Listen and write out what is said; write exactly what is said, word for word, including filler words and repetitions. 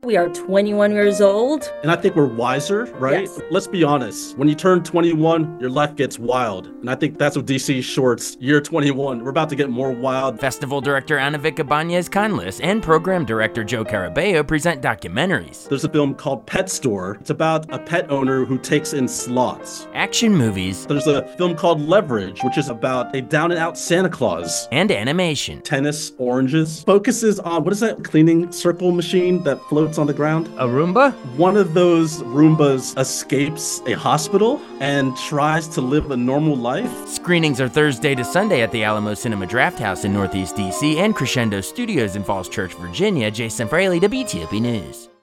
We are twenty-one years old. And I think we're wiser, right? Yes. Let's be honest. When you turn twenty-one, your life gets wild. And I think that's what D C Shorts, year twenty-one. We're about to get more wild. Festival director Anavika Banez-Canlis and program director Joe Carabeo present documentaries. There's a film called Pet Store. It's about a pet owner who takes in sloths. Action movies. There's a film called Leverage, which is about a down-and-out Santa Claus. And animation. Tennis Oranges focuses on, what is that cleaning circle machine that floats on the ground? A Roomba? One of those Roombas escapes a hospital and tries to live a normal life. Screenings are Thursday to Sunday at the Alamo Cinema Draft House in Northeast D C and Crescendo Studios in Falls Church, Virginia. Jason Fraley, W T O P News.